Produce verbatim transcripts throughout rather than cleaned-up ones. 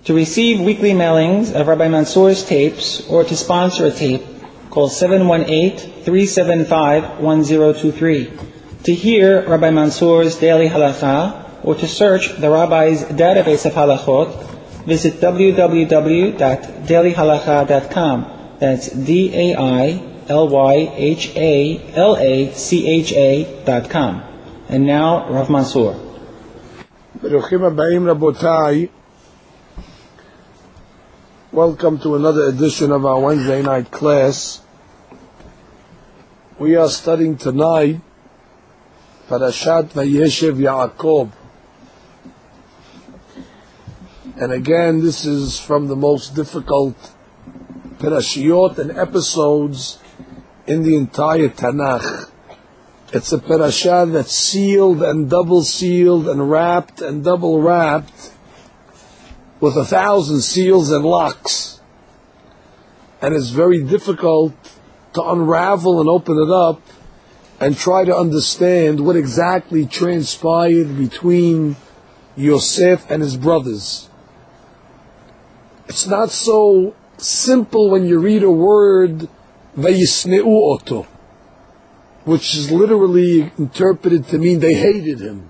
To receive weekly mailings of Rabbi Mansour's tapes or to sponsor a tape, call seven one eight, three seven five, one zero two three. To hear Rabbi Mansour's Daily Halakha or to search the Rabbi's database of halachot, visit w w w dot daily halakha dot com. That's D A I L Y H A L A C H A dot com. And now, Rav Mansour. Baruchim Abayim Rabotai. Welcome to another edition of our Wednesday night class. We are studying tonight Parashat Vayeshev Yaakov. And again, this is from the most difficult parashiyot and episodes in the entire Tanakh. It's a parasha that's sealed and double sealed and wrapped and double wrapped with a thousand seals and locks. And it's very difficult to unravel and open it up and try to understand what exactly transpired between Yosef and his brothers. It's not so simple when you read a word, Vayisneu oto, which is literally interpreted to mean they hated him.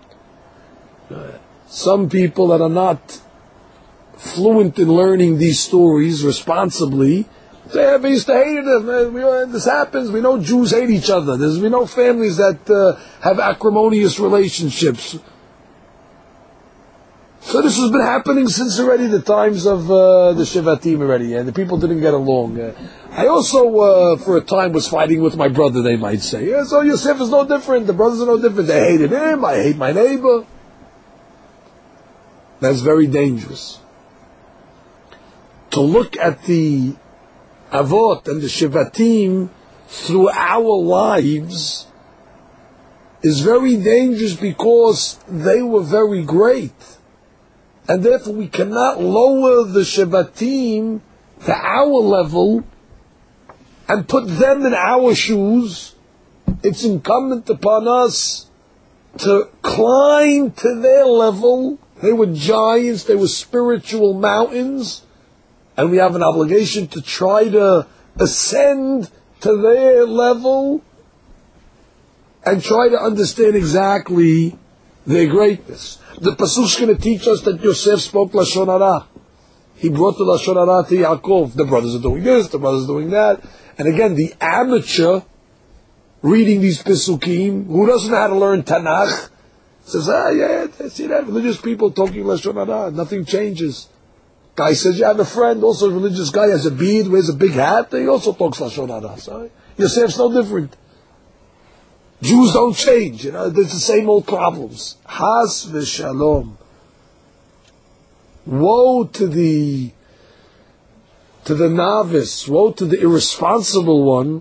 Some people that are not fluent in learning these stories responsibly say, yeah, we used to hate him. We, uh, this happens. We know Jews hate each other. There's, we know families that uh, have acrimonious relationships. So this has been happening since already the times of uh, the Shevatim already, and the people didn't get along. Uh, I also, uh, for a time, was fighting with my brother, they might say. Yeah, so Yosef is no different. The brothers are no different. They hated him. I hate my neighbor. That's very dangerous. To look at the Avot and the Shevatim through our lives is very dangerous because they were very great. And therefore we cannot lower the Shevatim to our level and put them in our shoes. It's incumbent upon us to climb to their level. They were giants, they were spiritual mountains. And we have an obligation to try to ascend to their level and try to understand exactly their greatness. The Pasuk is going to teach us that Yosef spoke Lashon Hara. He brought the Lashon Hara to Yaakov. The brothers are doing this, the brothers are doing that. And again, the amateur reading these Pesukim, who doesn't know how to learn Tanakh, says, ah, yeah, I see that. Religious people talking Lashon Hara. Nothing changes. Guy says, you have a friend, also a religious guy, has a beard, wears a big hat, he also talks Lashon Hara. So Yosef's no different. Jews don't change, you know, there's the same old problems. Has v'shalom. Woe to the, to the novice, woe to the irresponsible one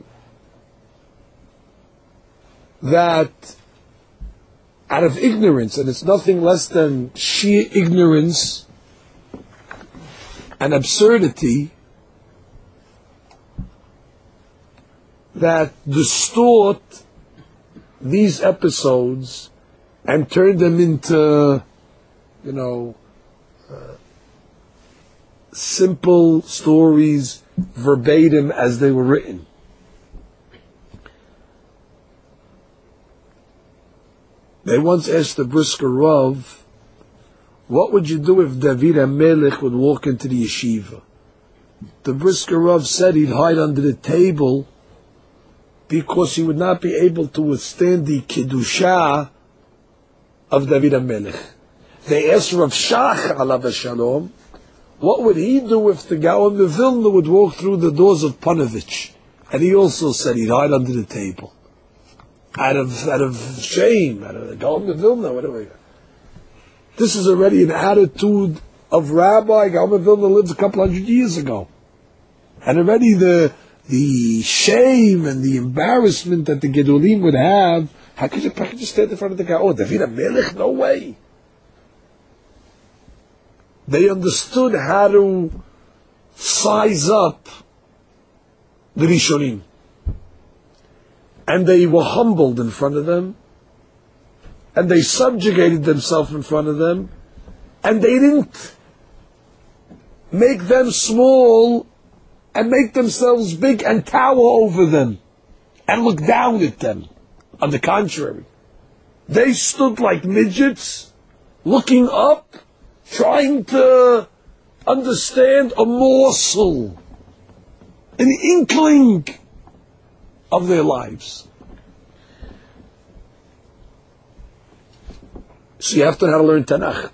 that out of ignorance, and it's nothing less than sheer ignorance and absurdity, that distort these episodes and turn them into, you know, uh, simple stories verbatim as they were written. They once asked the Brisker Rav, what would you do if David HaMelech would walk into the yeshiva? The Brisker Rav said he'd hide under the table because he would not be able to withstand the Kedusha of David HaMelech. They asked Rav Shach, alav shalom, what would he do if the Gaon of Vilna would walk through the doors of Panovich? And he also said he'd hide under the table. Out of, out of shame, out of the Gaon of Vilna, whatever. This is already an attitude of Rabbi. Gaon of Vilna lived a couple hundred years ago. And already the the shame and the embarrassment that the Gedolim would have, how could you, how could you stand in front of the guy? Oh, David HaMelech? No way. They understood how to size up the Rishonim. And they were humbled in front of them. And they subjugated themselves in front of them. And they didn't make them small and make themselves big and tower over them and look down at them. On the contrary, they stood like midgets, looking up, trying to understand a morsel, an inkling of their lives. So you have to know how to learn Tanakh.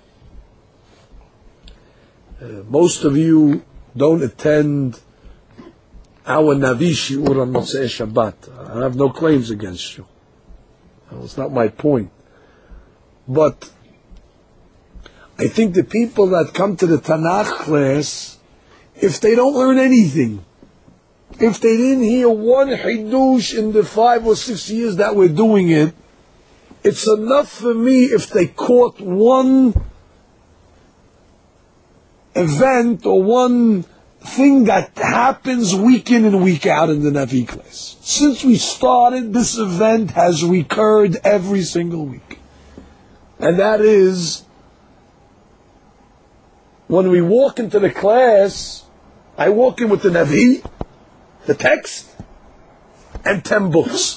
Uh, most of you don't attend our Navi Shiur on Motzei Shabbat. I have no claims against you. It's not my point. But I think the people that come to the Tanakh class, if they don't learn anything, if they didn't hear one Hidush in the five or six years that we're doing it, it's enough for me if they caught one event or one thing that happens week in and week out in the Navi class. Since we started, this event has recurred every single week. And that is, when we walk into the class, I walk in with the Navi, the text, and ten books.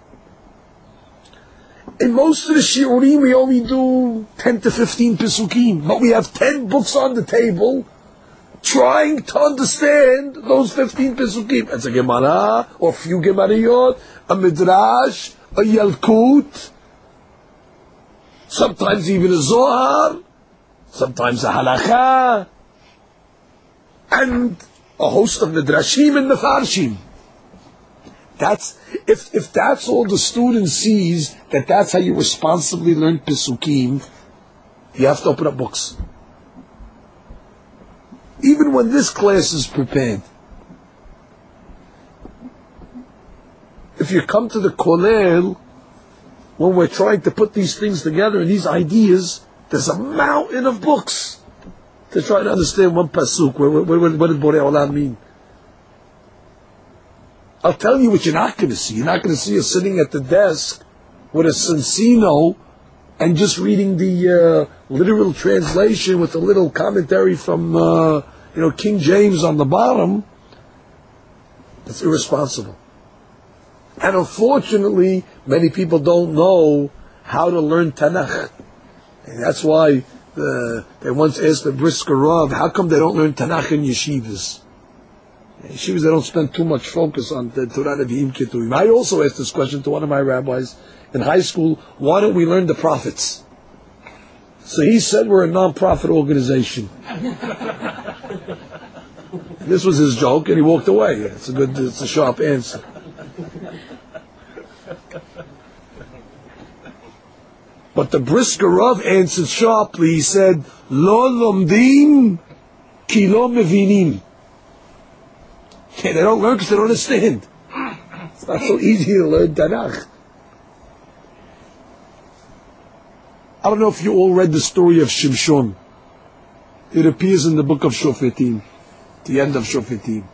In most of the shiurim, we only do ten to fifteen pesukim, but we have ten books on the table, trying to understand those fifteen pesukim. It's a Gemara, or a few Gemariyot, a Midrash, a Yalkut, sometimes even a Zohar, sometimes a Halakha, and a host of Midrashim and Mefarshim. That's, if, if that's all the student sees, that that's how you responsibly learn Pesukim, you have to open up books. Even when this class is prepared. If you come to the Kollel, when we're trying to put these things together and these ideas, there's a mountain of books to try to understand one pasuk. What, what, what, what did Borei Olam mean? I'll tell you what you're not going to see. You're not going to see us sitting at the desk with a Sensino and just reading the uh, literal translation with a little commentary from uh, you know King James on the bottom. That's irresponsible. And unfortunately, many people don't know how to learn Tanakh. And that's why uh, they once asked the Brisker Rav, how come they don't learn Tanakh in yeshivas? In yeshivas, they don't spend too much focus on the Torah Nevi'im Ketuvim. I also asked this question to one of my rabbis in high school, why don't we learn the prophets? So he said we're a non-profit organization. This was his joke, and he walked away. It's a good, it's a sharp answer. But the Brisker Rav answered sharply. He said, "Lo lomdim ki lo mevinim." Okay, they don't learn because they don't understand. It's not so easy to learn Tanakh. I don't know if you all read the story of Shimshon. It appears in the book of Shofetim, the end of Shofetim.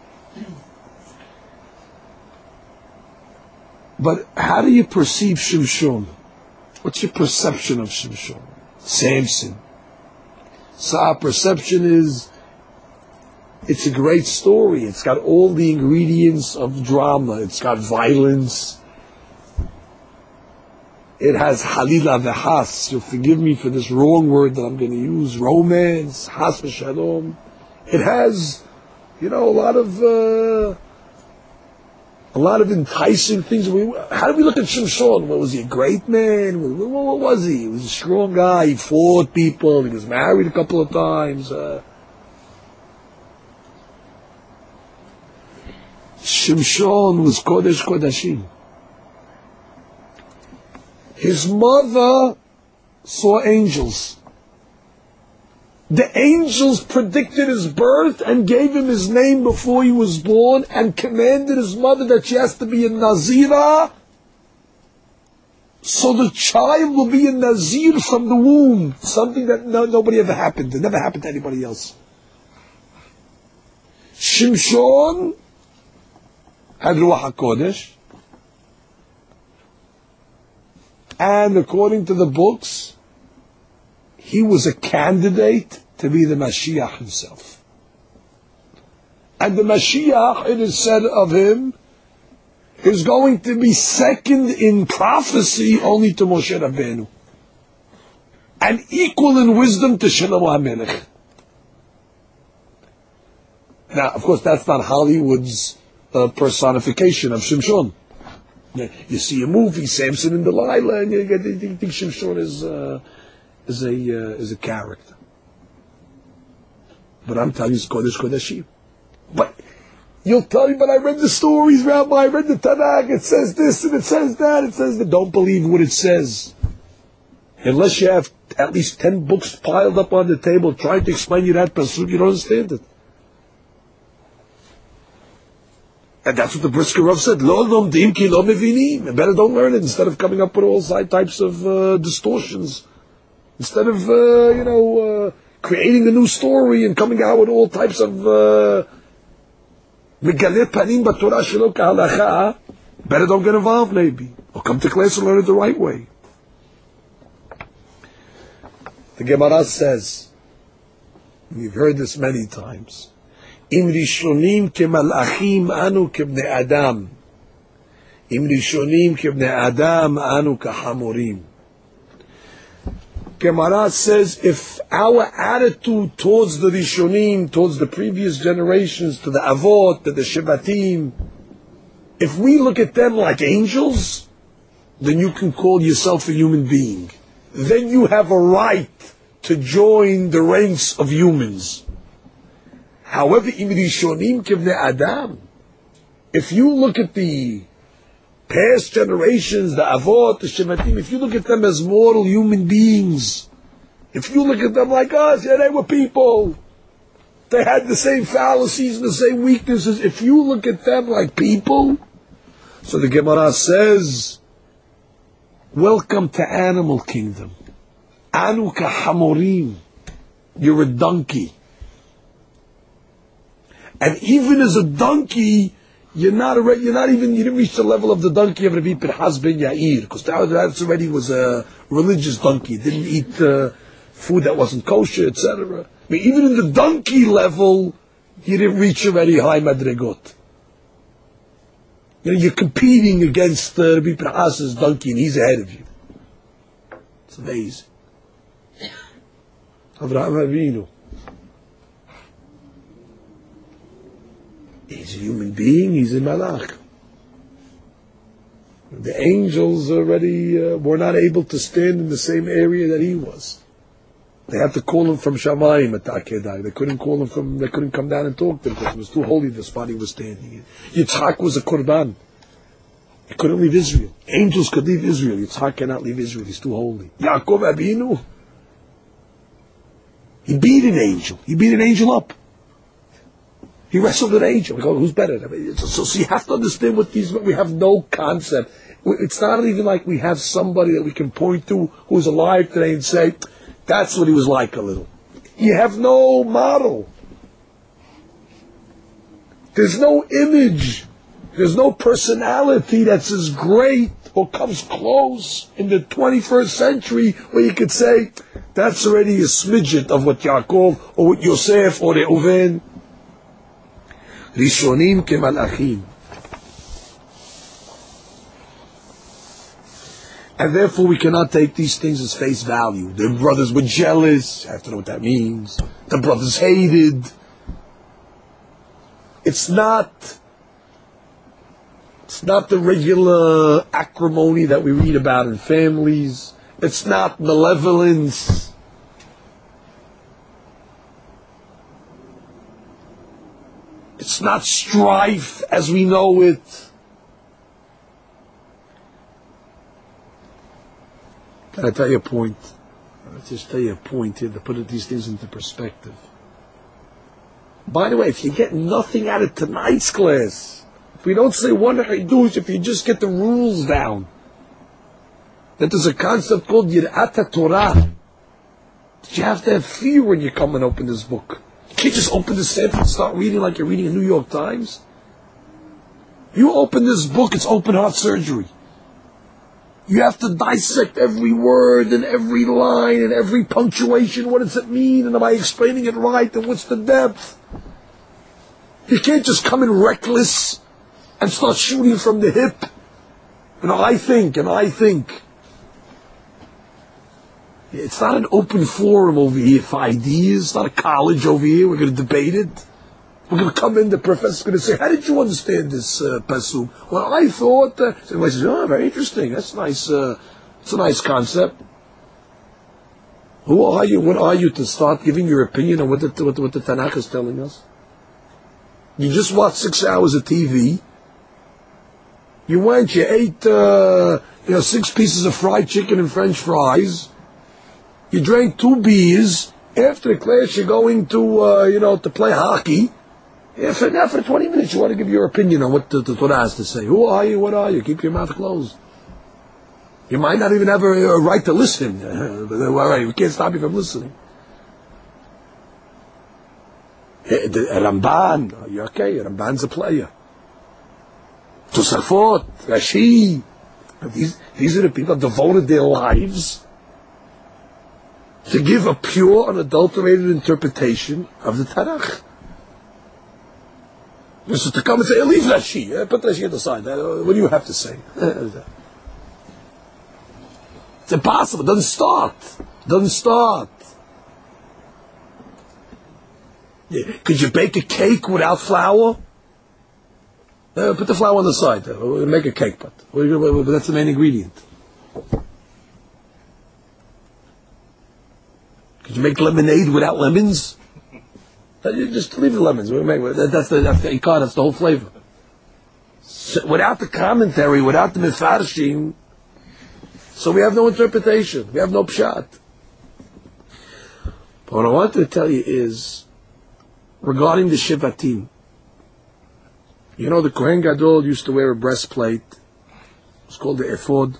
But how do you perceive Shimshon? What's your perception of Shimshon? Samson. So our perception is, it's a great story. It's got all the ingredients of drama. It's got violence. It has halila v'has. You'll forgive me for this wrong word that I'm going to use. Romance, has v'shalom. It has, you know, a lot of uh, a lot of enticing things. We, how do we look at Shimshon? Well, was he a great man? What, what was he? He was a strong guy. He fought people. He was married a couple of times. Uh, Shimshon was Kodesh Kodashim. His mother saw angels. The angels predicted his birth and gave him his name before he was born and commanded his mother that she has to be a Nazira, so the child will be a Nazir from the womb. Something that no, nobody ever happened. It never happened to anybody else. Shimshon had Ruach HaKodesh. And according to the books, he was a candidate to be the Mashiach himself. And the Mashiach, it is said of him, is going to be second in prophecy only to Moshe Rabbeinu, and equal in wisdom to Shlomo HaMelech. Now, of course, that's not Hollywood's uh, personification of Shimshon. You see a movie, Samson and Delilah, and you, get, you think Shimshon is uh, is a uh, is a character. But I'm telling you, it's Kodesh Kodeshim. But you'll tell me, but I read the stories, Rabbi. I read the Tanakh. It says this and it says that. It says that. Don't believe what it says, unless you have at least ten books piled up on the table trying to explain you that pasuk. You don't understand it. And that's what the Brisker Rav said. Lo lomdim ki lo mevinim. Better don't learn it instead of coming up with all side types of uh, distortions. Instead of uh, you know uh, creating a new story and coming out with all types of megalet panim b'Torah shelo k'halacha. Better don't get involved, maybe, or come to class and learn it the right way. The Gemara says, we've heard this many times. Im rishonim kemalachim anu kebnei adam. Im rishonim kebnei adam anu kahamorim. Gemara says, if our attitude towards the rishonim, towards the previous generations, to the avot, to the shevatim, if we look at them like angels, then you can call yourself a human being. Then you have a right to join the ranks of humans. However, im rishonim kivnei adam, if you look at the past generations, the avot, the shevatim, if you look at them as mortal human beings, if you look at them like us, yeah, they were people, they had the same fallacies and the same weaknesses, if you look at them like people, so the Gemara says, welcome to animal kingdom. Anu kahamorim, you're a donkey. And even as a donkey, you're not a, you're not even, you didn't reach the level of the donkey of Rabbi Pinchas ben Yair, because that, that already was a religious donkey. It didn't eat uh, food that wasn't kosher, et cetera. I mean, even in the donkey level, you didn't reach already high madregot. You know, you're competing against uh, Rabbi Pinchas's donkey, and he's ahead of you. It's amazing. Avraham Avinu. He's a human being, he's a malach. The angels already uh, were not able to stand in the same area that he was. They had to call him from Shamayim at Akedai. They couldn't call him from, they couldn't come down and talk to him because it was too holy, the spot he was standing in. Yitzhak was a Qurban. He couldn't leave Israel. Angels could leave Israel. Yitzhak cannot leave Israel, he's too holy. Yaakov Abinu, he beat an angel. He beat an angel up. He wrestled an angel. We go, who's better? I mean, so, so you have to understand what these. We have no concept. It's not even like we have somebody that we can point to who's alive today and say, that's what he was like a little. You have no model. There's no image. There's no personality that's as great or comes close in the twenty-first century where you could say, that's already a smidget of what Yaakov or what Yosef or Reuven. Rishonim kemalachim. And therefore we cannot take these things as face value. The brothers were jealous. I have to know what that means. The brothers hated. It's not It's not the regular acrimony that we read about in families. It's not malevolence. It's not strife as we know it. Can I tell you a point? I'll just tell you a point here to put these things into perspective. By the way, if you get nothing out of tonight's class, if we don't say one Hidush, if you just get the rules down, that there's a concept called Yir'at Torah. That you have to have fear when you come and open this book. You can't just open this sample and start reading like you're reading a New York Times. You open this book, it's open heart surgery. You have to dissect every word and every line and every punctuation. What does it mean? And am I explaining it right? And what's the depth? You can't just come in reckless and start shooting from the hip. You know, I think, and I think. It's not an open forum over here for ideas. It's not a college over here. We're going to debate it. We're going to come in, the professor's going to say, how did you understand this uh, pasuk? Well, I thought, uh, somebody says, oh, very interesting. That's nice. Uh, it's a nice concept. Who are you? What are you to start giving your opinion on what the, what the, what the Tanakh is telling us? You just watched six hours of T V. You went, you ate, uh, you know, six pieces of fried chicken and French fries. You drank two beers. After the class, you're going to, uh, you know, to play hockey. Yeah, for, now for twenty minutes, you want to give your opinion on what the, the Torah has to say. Who are you? What are you? Keep your mouth closed. You might not even have a, a right to listen. But all right, we can't stop you from listening. The, the, Ramban, you're okay. Ramban's a player. Tosafot, Rashi. These, these are the people that devoted their lives to give a pure, unadulterated interpretation of the Tanakh. So to come and say, leave Rashi, put Rashi at the side. What do you have to say? It's impossible. It doesn't start. It doesn't start. Yeah. Could you bake a cake without flour? Uh, put the flour on the side. Uh, make a cake, but that's the main ingredient. Could you make lemonade without lemons? Uh, you just leave the lemons. That's the that's the ikar. That's the whole flavor. So without the commentary, without the mefarshim, so we have no interpretation. We have no pshat. But what I wanted to tell you is regarding the shivatim. You know, the Kohen Gadol used to wear a breastplate. It's called the ephod.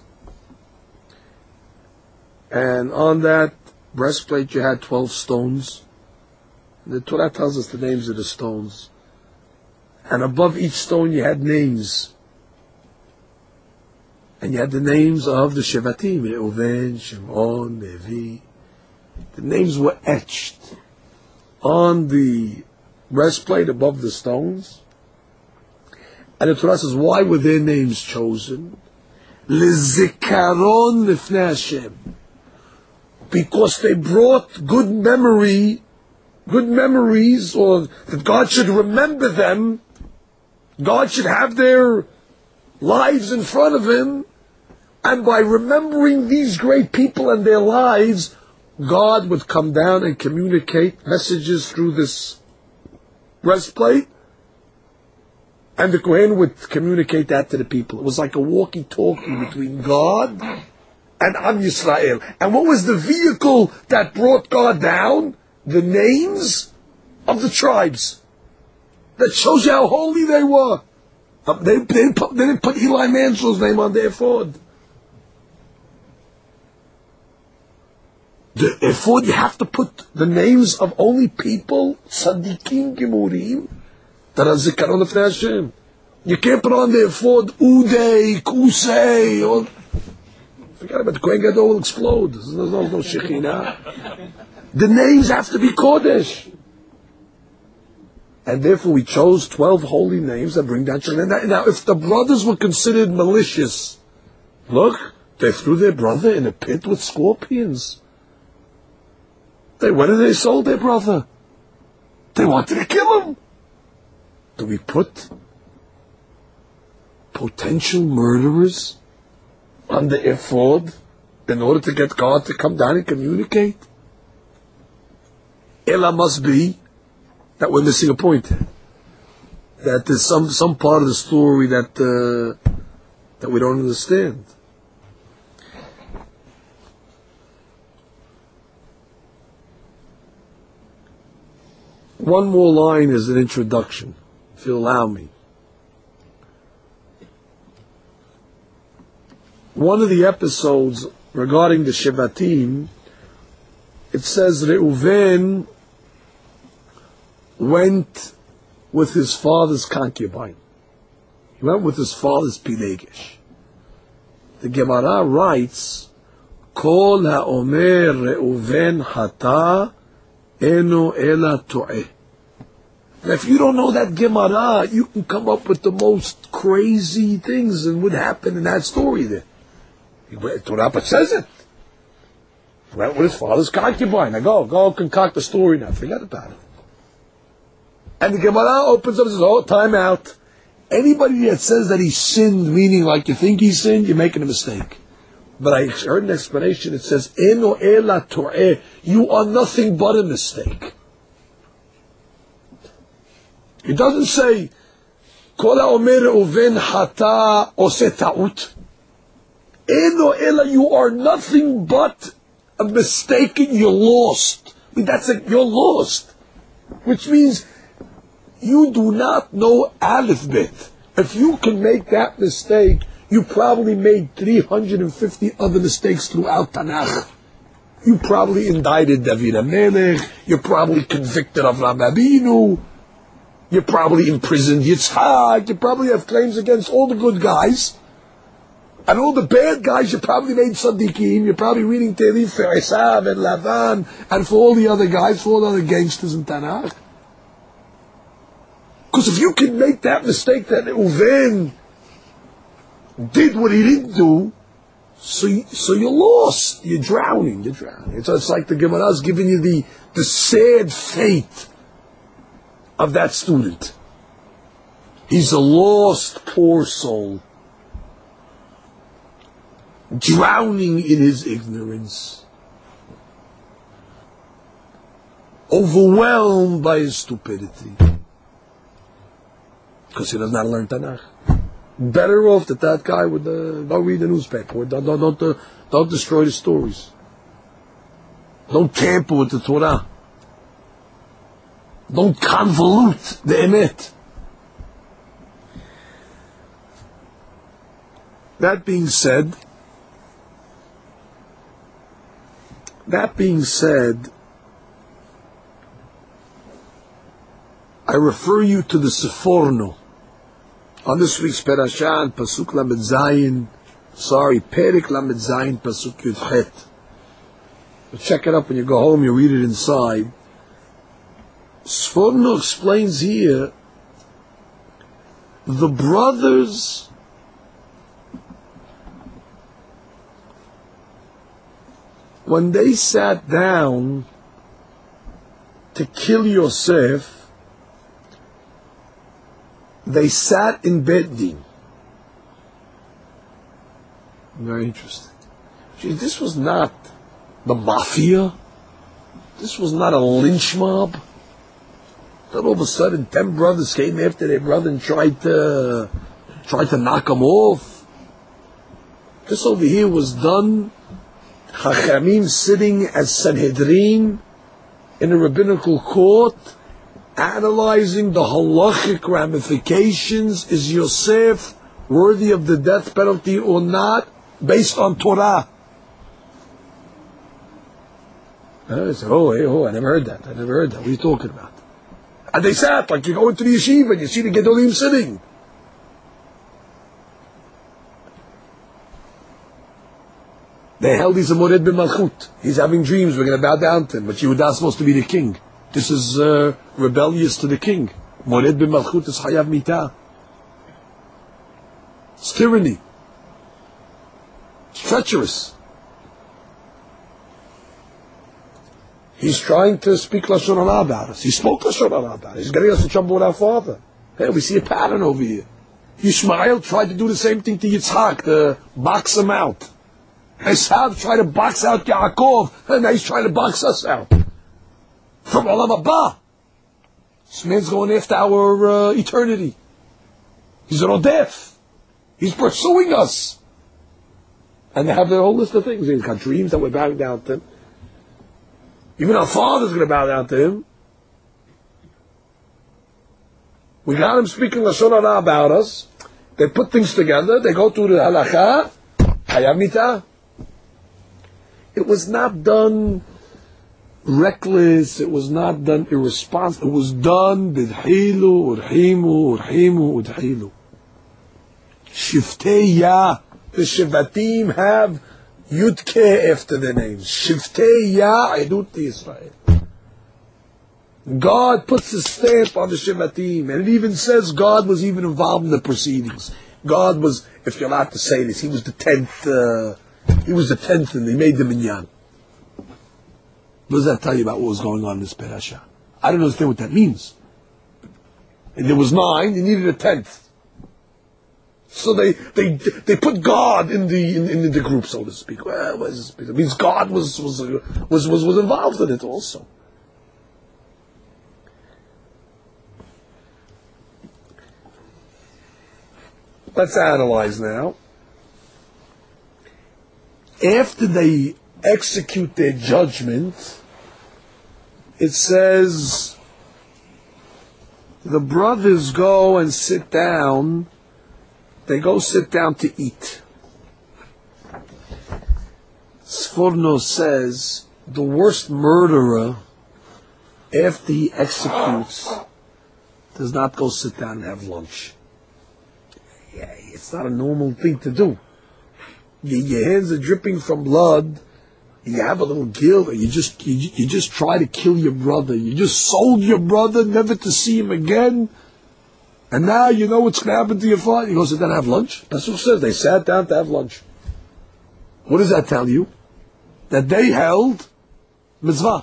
And on that breastplate you had twelve stones. The Torah tells us the names of the stones. And above each stone you had names. And you had the names of the Shevatim, Reuven, Shimon, Levi. The names were etched on the breastplate above the stones. And the Torah says, why were their names chosen? Lezikaron lifnei Hashem. Because they brought good memory, good memories, or that God should remember them. God should have their lives in front of Him. And by remembering these great people and their lives, God would come down and communicate messages through this breastplate. And the Kohen would communicate that to the people. It was like a walkie-talkie between God and Am Yisrael. And what was the vehicle that brought God down? The names of the tribes. That shows you how holy they were. They, they, didn't, put, they didn't put Eli Mansel's name on the ephod. The ephod, you have to put the names of only people, tzaddikim gemurim, that are zikaron lifnei Hashem. You can't put on the ephod Uday, Kusei, or forget about the Kohen Gadol will explode. There's no, no, no Shekhinah. The names have to be Kodesh. And therefore we chose twelve holy names that bring down Shekhinah. Now, if the brothers were considered malicious, look, they threw their brother in a pit with scorpions. They went and they sold their brother. They wanted to kill him. Do we put potential murderers on the ephod in order to get God to come down and communicate? Ella must be that we're missing a point. That there's some, some part of the story that uh, that we don't understand. One more line as an introduction, if you'll allow me. One of the episodes regarding the Shevatim, it says Reuven went with his father's concubine. He went with his father's Pilegesh. The Gemara writes, Kol ha'omer Reuven hata eno ela to'eh. And if you don't know that Gemara, you can come up with the most crazy things and what happened in that story there. Torah says it. Went with his father's concubine. Now go, go concoct the story now. Forget about it. And the Gemara opens up and says, oh, time out. Anybody that says that he sinned, meaning like you think he sinned, you're making a mistake. But I heard an explanation. It says, Eno ela tor'eh. You are nothing but a mistake. It doesn't say, Kol ha'omer uven hata oseh ta'ut. Eno ela. You are nothing but a mistake. You're lost. I mean, that's like, you're lost. Which means, you do not know Aleph Bet. If you can make that mistake, you probably made three hundred fifty other mistakes throughout Tanakh. You probably indicted David HaMelech. You're probably convicted of Ram Abinu. You're probably imprisoned Yitzhak. You probably have claims against all the good guys. And all the bad guys, you probably made Tzaddikim. You're probably reading Tehillim for Esav and Lavan and for all the other guys, for all the other gangsters in Tanakh. Because if you can make that mistake that Uven did what he didn't do, so you, so you're lost. You're drowning. You're drowning. It's, it's like the Gemara is giving you the, the sad fate of that student. He's a lost, poor soul, drowning in his ignorance, overwhelmed by his stupidity. Because he does not learn Tanakh. Better off that that guy would uh, don't read the newspaper. Don't don't don't, uh, don't destroy the stories. Don't tamper with the Torah. Don't convolute the emet. That being said, that being said, I refer you to the Seforno. On this week's Parashan, Pasuk Lamed Zayin, sorry, Perik Lamed Zayin, Pasuk Yudchet. Check it up when you go home, you read it inside. Sforno explains here, the brothers when they sat down to kill Yosef, they sat in Beit Din. Very interesting. Gee, this was not the mafia. This was not a lynch mob. Then all of a sudden, ten brothers came after their brother and tried to tried to knock him off. This over here was done. Chachamim sitting as Sanhedrin in a rabbinical court, analyzing the halachic ramifications. Is Yosef worthy of the death penalty or not, based on Torah? I said, oh, hey, oh, I never heard that. I never heard that. What are you talking about? And they sat, like you go into the yeshiva and you see the Gedolim sitting. They held he's a Mored b'malchut. He's having dreams, we're going to bow down to him. But Yehuda is supposed to be the king. This is uh, rebellious to the king. Mored b'malchut is hayav mitah. It's tyranny. It's treacherous. He's trying to speak Lashon Hara about us. He spoke Lashon Hara about us. He's getting us in trouble with our father. Hey, we see a pattern over here. Yishmael tried to do the same thing to Yitzhak, to box him out. Esav tried to box out Yaakov, and now he's trying to box us out. From Olam Haba. This man's going after our uh, eternity. He's an death. He's pursuing us. And they have their whole list of things. He's got dreams that we're bowing down to him. Even our father's going to bow down to him. We got him speaking Lashon Hara about us. They put things together. They go through the halacha. Hayav mitah. It was not done reckless. It was not done irresponsible. It was done bidhilu, urhimu, urhimu, udhilu. Shiftei Yah. The Shivatim have Yudke after their names. Shiftei Yah, Edut Yisrael. God puts a stamp on the Shevatim, and it even says God was even involved in the proceedings. God was, if you're allowed to say this, he was the tenth, uh, he was the tenth, and they made the minyan. What does that tell you about what was going on in this parasha? I don't understand what that means. And there was nine, you needed a tenth. So they they they put God in the in, in the group, so to speak. Well, what does this mean? It means God was was was was, was involved in it also. Let's analyze now. After they execute their judgment, it says the brothers go and sit down. They go sit down to eat. Sforno says the worst murderer, after he executes, does not go sit down and have lunch. Yeah, it's not a normal thing to do. Your, your hands are dripping from blood. You have a little guilt, or you just you, you just try to kill your brother. You just sold your brother, never to see him again. And now you know what's going to happen to your father. You go sit down and have lunch. That's what it says. They sat down to have lunch. What does that tell you? That they held mitzvah.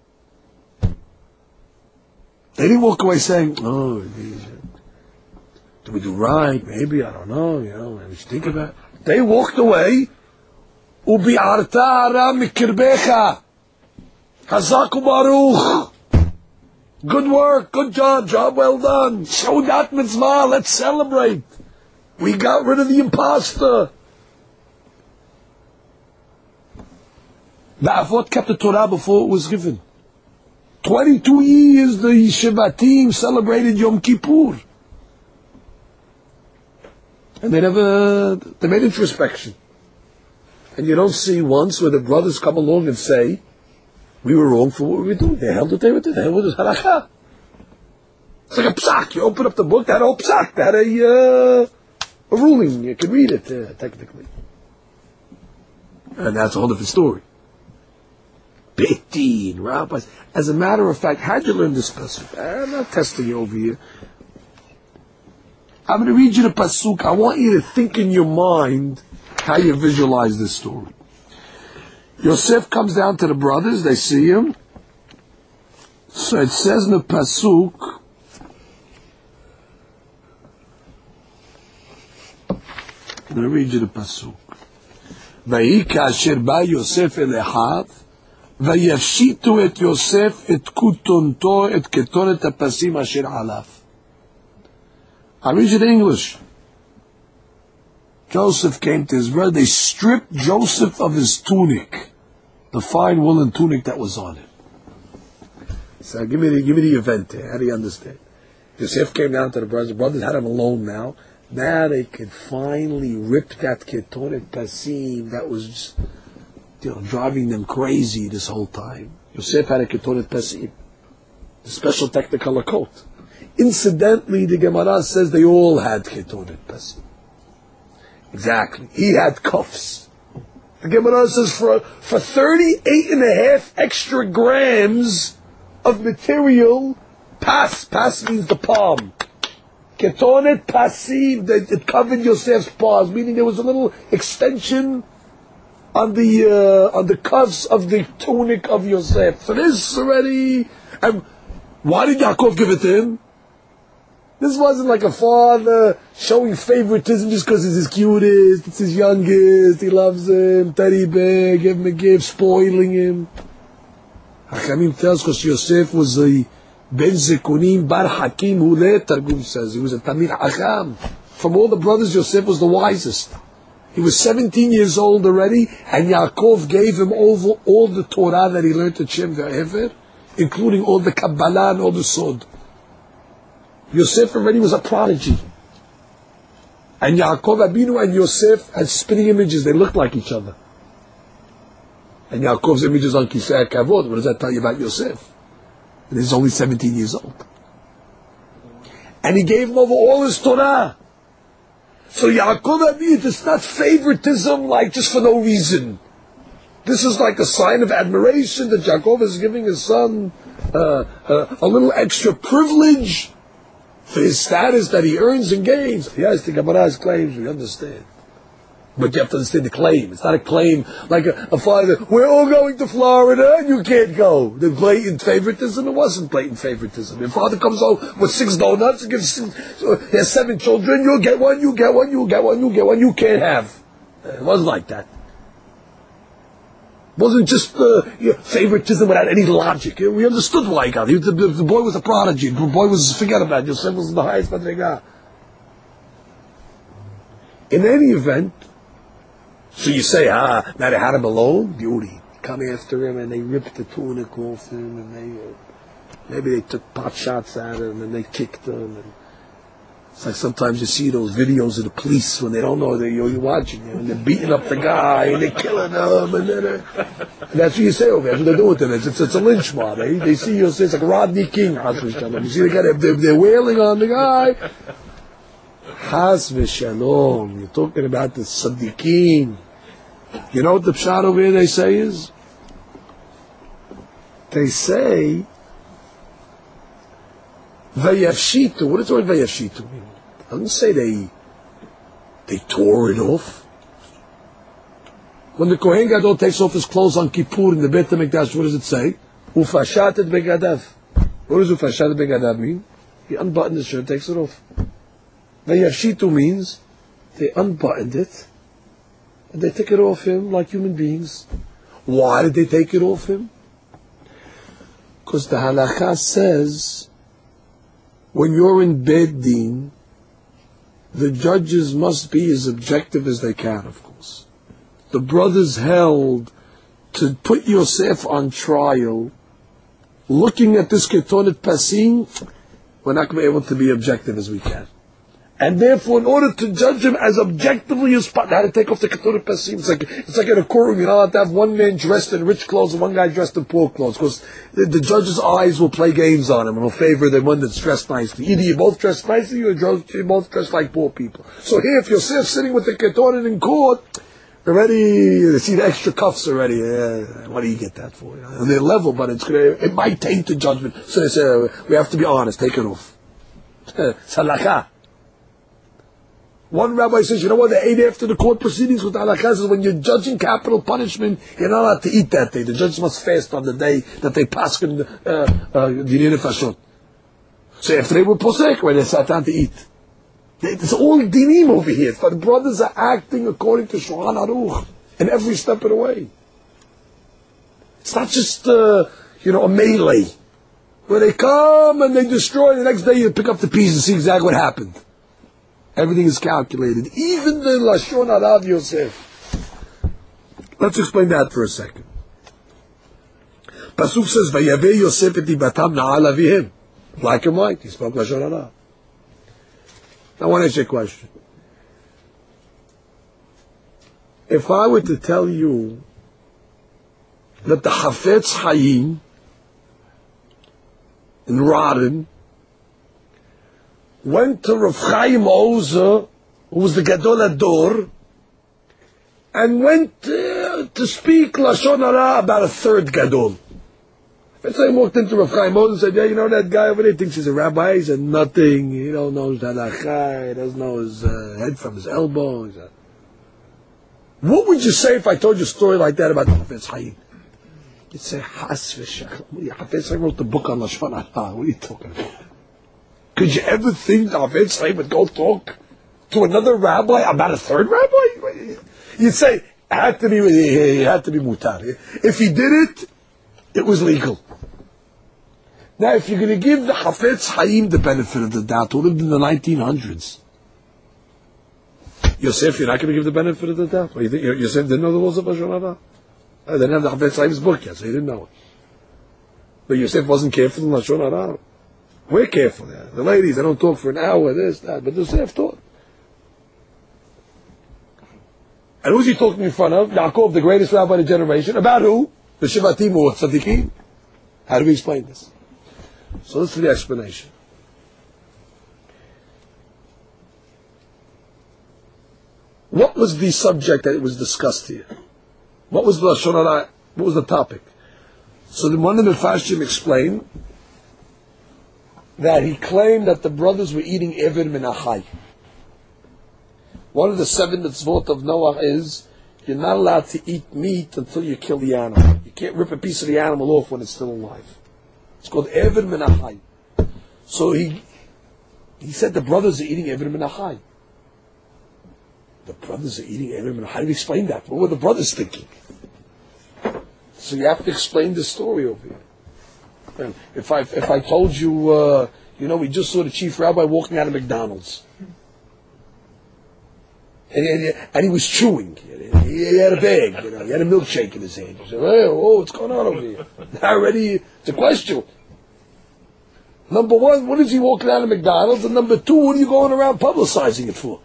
They didn't walk away saying, "Oh, do we do right? Maybe, I don't know. You know, maybe we should think about it." They walked away. Ubi'arta ara mikirbecha. Hazak u'baruch. Good work, good job, job well done. Show that mitzvah, let's celebrate. We got rid of the imposter. The Avot kept the Torah before it was given. Twenty-two years the Shevatim celebrated Yom Kippur. And they never, they made introspection. And you don't see once where the brothers come along and say, we were wrong for what we were doing. They held what they were doing. They held what was halakha. It's like a psak. You open up the book, they had a whole psak. They had a, uh, a ruling. You can read it, uh, technically. And that's a whole different story. Betin, rabbis. As a matter of fact, how'd you learn this pasuk? I'm not testing you over here. I'm going to read you the pasuk. I want you to think in your mind how you visualize this story. Yosef comes down to the brothers, they see him. So it says in the pasuk, I'm going to read you the pasuk. Vayi kasher ba Yosef el Echav, vayafshitu et Yosef et kutonto et ketonet hapasim asher alav. I read it in English. Joseph came to his brother. They stripped Joseph of his tunic, the fine woolen tunic that was on him. So give me the, give me the event here. How do you understand? Yosef came down to the brothers. The brothers had him alone now. Now they could finally rip that ketonet pasim that was just, you know, driving them crazy this whole time. Yosef had a ketonet pasim, a special technicolor coat. Incidentally, the Gemara says they all had ketonet pasim. Exactly. He had cuffs. The Gemara says for for thirty-eight and a half extra grams of material, pas, pas means the palm. Ketonet pasim, that it covered Yosef's paws, meaning there was a little extension on the uh, on the cuffs of the tunic of Yosef. So this already. And why did Yaakov give it to him? This wasn't like a father showing favoritism just because he's his cutest, it's his youngest, he loves him, teddy bear, give him a gift, spoiling him. Hachamim tells because Yosef was a Ben Zekunim Bar Hakim Hule, Targum says. He was a Tamir Acham. From all the brothers, Yosef was the wisest. He was seventeen years old already, and Yaakov gave him over all the Torah that he learned at Shem Ve'ever, including all the Kabbalah and all the Sod. Yosef already was a prodigy. And Yaakov Abinu and Yosef had spitting images. They looked like each other. And Yaakov's image is on Kisei Kavod. What does that tell you about Yosef? And he's only seventeen years old. And he gave him over all his Torah. So Yaakov Abinu, it's not favoritism like just for no reason. This is like a sign of admiration that Yaakov is giving his son uh, uh, a little extra privilege for his status that he earns and gains. Yes, the Gemara's claims, we understand. But you have to understand the claim. It's not a claim like a, a father, we're all going to Florida and you can't go. The blatant favoritism, it wasn't blatant favoritism. If father comes home with six donuts and gives six, so he has seven children, you'll get one, you get one, you get one, you get one, you can't have. It wasn't like that. It wasn't just uh, you know, favoritism without any logic. We understood why he got it. The, the, the boy was a prodigy. The boy was, forget about it, Yosef was the highest madriga. In any event, so you say, ah, now they had him alone, beauty. Come after him and they ripped the tunic off him and they, uh, maybe they took pot shots at him and they kicked him. And it's like sometimes you see those videos of the police when they don't know that you're, you're watching them and they're beating up the guy and they're killing him and then uh, and that's what you say over there. That's what they're doing to them. It's, it's, it's a lynch mob. Eh? They see you, it's like Rodney King. You see the guy, they're, they're wailing on the guy. Chas v'shalom. You're talking about the tzaddikim. You know what the pshat over here they say is? They say vayafshitu. What does the word vayafshitu mean? It doesn't say they they tore it off. When the Kohen Gadol takes off his clothes on Kippur in the Beit HaMikdash, what does it say? Ufashatet begadav. What does ufashatet begadav mean? He unbuttoned the shirt, takes it off. Vayafshitu means they unbuttoned it and they took it off him like human beings. Why did they take it off him? Because the halakha says when you're in Beit Din, the judges must be as objective as they can, of course. The brothers held to put Yosef on trial, looking at this Ketonet Pasim, we're not going to be able to be objective as we can. And therefore, in order to judge him as objectively as possible, how to take off the Ketonet Pasim. It's like, it's like in a courtroom, you're not allowed to have one man dressed in rich clothes and one guy dressed in poor clothes, because the, the judge's eyes will play games on him and will favor the one that's dressed nicely. Either you both dressed nicely or you both dressed like poor people. So here, if Yosef sitting with the Ketonet in court, already, they see the extra cuffs already. Uh, what do you get that for? And they're level, but it's gonna, it might taint the judgment. So they say, we have to be honest, take it off. Salakha. One rabbi says, you know what, they ate after the court proceedings with halakha says when you're judging capital punishment, you're not allowed to eat that day. The judges must fast on the day that they paskin the dinei nefashot. So after they were posek, when they sat down to eat. It's all dinim over here. But the brothers are acting according to Shulchan Aruch in every step of the way. It's not just, uh, you know, a melee. Where they come and they destroy, the next day you pick up the pieces and see exactly what happened. Everything is calculated. Even the Lashon Harav Yosef. Let's explain that for a second. Pasuk says, Vayaveh Yosef et dibatam na'al avihim. Black and white. He spoke Lashon Harav. I want to ask you a question. If I were to tell you that the Hafetz Chaim in Radin went to Rav Chaim Ozer, who was the Gadol Ador, and went uh, to speak Lashon Hara about a third Gadol. If I walked into Rav Chaim Ozer and said, yeah, you know that guy over there thinks he's a rabbi, he said nothing, he don't know his halakha, he doesn't know his uh, head from his elbow. He said, what would you say if I told you a story like that about the Hafetz Chaim? You'd say, Has v'shach. Hafetz Chaim wrote the book on Lashon Hara. What are you talking about? Could you ever think the Hafetz Chaim would go talk to another rabbi about a third rabbi? You'd say, it had to be, it had to be mutar. If he did it, it was legal. Now, if you're going to give the Hafetz Chaim the benefit of the doubt, who lived in the nineteen hundreds, Yosef, you're not going to give the benefit of the doubt? Well, you think Yosef didn't know the laws of Lashon Hara? They didn't have the Hafetz Chaim's book yet, so he didn't know it. But Yosef wasn't careful in Lashon Hara. We're careful there. The ladies, they don't talk for an hour, this, that, but Yosef taught. And who's he talking in front of? Yaakov, the greatest rabbi of the generation. About who? The Shivatim or Tzaddikim? How do we explain this? So this is the explanation. What was the subject that it was discussed here? What was the Lashon Hara? What was the topic? So then one of the Mefashim explained that he claimed that the brothers were eating Ever min Achai. One of the seven mitzvot of Noah is you're not allowed to eat meat until you kill the animal. You can't rip a piece of the animal off when it's still alive. It's called Ever min Achai. So he he said the brothers are eating Ever min Achai. The brothers are eating Ever min Achai. How do you explain that? What were the brothers thinking? So you have to explain the story over here. And if I if I told you, uh, you know, we just saw the chief rabbi walking out of McDonald's, and, and, and he was chewing. He had a bag, you know, he had a milkshake in his hand. You say, hey, oh, what's going on over here? Already, it's a question. Number one, what is he walking out of McDonald's? And number two, what are you going around publicizing it for?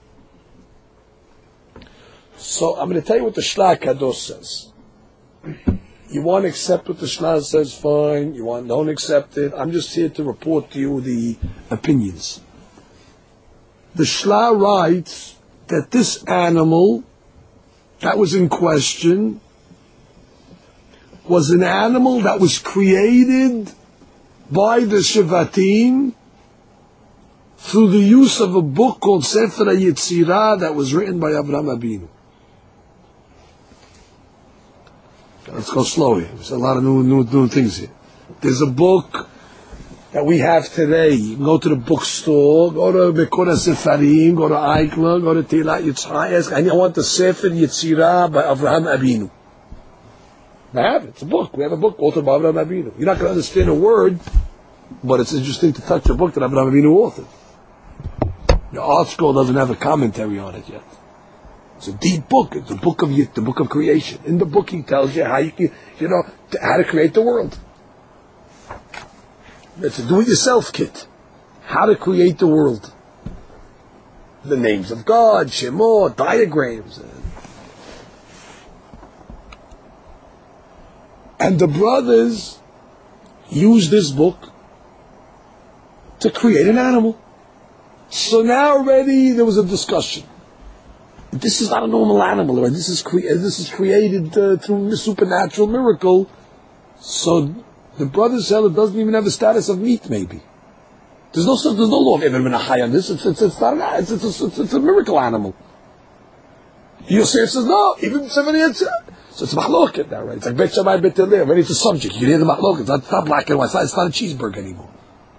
So I'm going to tell you what the Shlach Kadosh says. You want to accept what the Shlach says, fine. You want don't accept it. I'm just here to report to you the opinions. The Shlach writes that this animal that was in question was an animal that was created by the Shevatim through the use of a book called Sefer Yetzirah that was written by Avraham Abinu. Let's go slowly. There's a lot of new, new, new things here. There's a book that we have today. You can go to the bookstore, go to Mekora Sefarim, go to Eikla, go to Teilat Yitzchak, ask, I want the Sefer Yetzirah by Avraham Abinu. I have it. It's a book. We have a book authored by Avraham Abinu. You're not going to understand a word, but it's interesting to touch a book that Avraham Abinu authored. Your art school doesn't have a commentary on it yet. It's a deep book. It's a book of the book of creation. In the book, he tells you how you can, you know, how to create the world. It's a do-it-yourself kit. How to create the world. The names of God, Shemot, diagrams. And the brothers used this book to create an animal. So now already there was a discussion. This is not a normal animal, right? This is cre- this is created uh, through a supernatural miracle. So the brothers said it doesn't even have the status of meat. Maybe there's no there's no law of Ever min Achai on this. It's it's it's not an, it's, it's, it's, it's a miracle animal. Yosef says no, even seventy years. So it's a machloket now, right? It's like Bet Shammai Bet Hillel. Already it's a subject. You can hear the machloket. It's not, it's not black and white. It's not, it's not a cheeseburger anymore.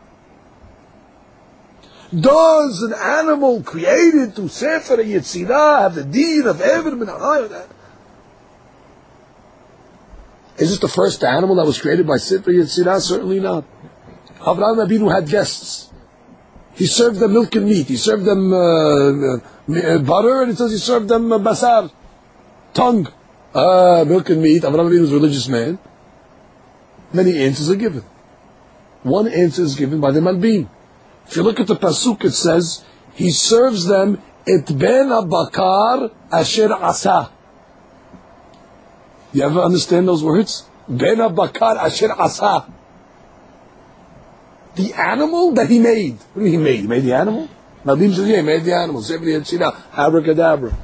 Does an animal created through Sefer Yetzirah have the deed of Ever min Achai? Is this the first animal that was created by Sefer Yetzirah? Certainly not. Avraham Abinu had guests. He served them milk and meat. He served them uh, uh, butter, and it says he served them uh, basar, tongue, uh, milk and meat. Avraham Abinu was a religious man. Many answers are given. One answer is given by the Malbim. If you look at the pasuk, it says he serves them et ben abakar asher asa. You ever understand those words? Ben abakar asher asa. The animal that he made. What do you mean he made? He made the animal? Nadim says, yeah, he made the animal. Sefer Yetzirah, abracadabra.